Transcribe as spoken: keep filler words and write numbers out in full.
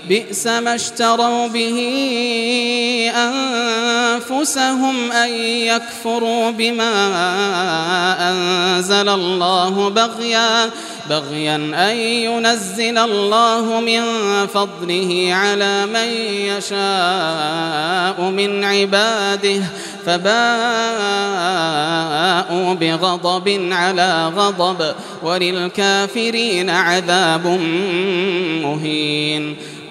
بئس ما اشتروا به أنفسهم أن يكفروا بما أنزل الله بغيا بغيا أن ينزل الله من فضله على من يشاء من عباده فباءوا بغضب على غضب وللكافرين عذاب مهين.